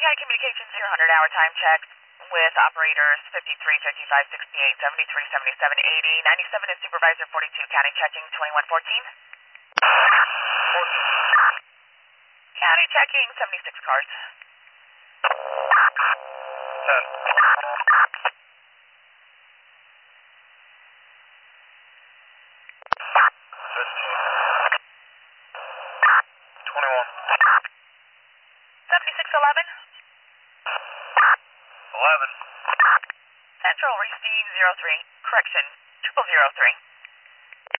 Communications 0, hour time check with operators 53, 55, 68, 73, 77, 80, 97 is supervisor 42, county checking 2114. 14. County checking 76 cars. 10. 15. 21. 7611. 11. Central receive 03. Correction, 0003.